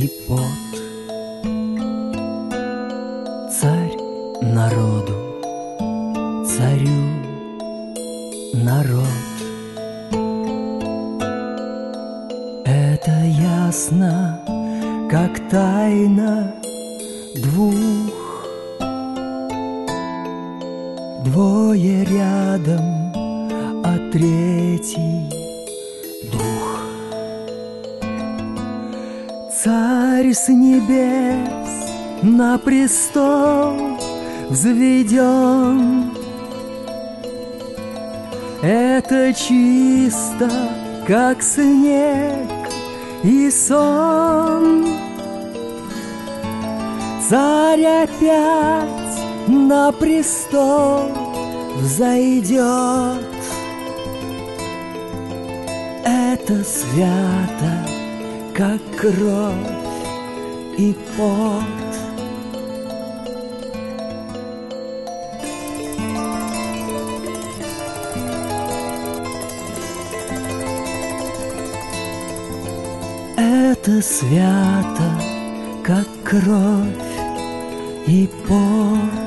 пот. Царь народу, царю народ. Это ясно, как тайна двух. Двое рядом, а третий дух. Царь с небес на престол взведен. Это чисто, как снег и сон. Царь опять на престол взойдет. Это свято, как кровь и пот. Это свято, как кровь и пот.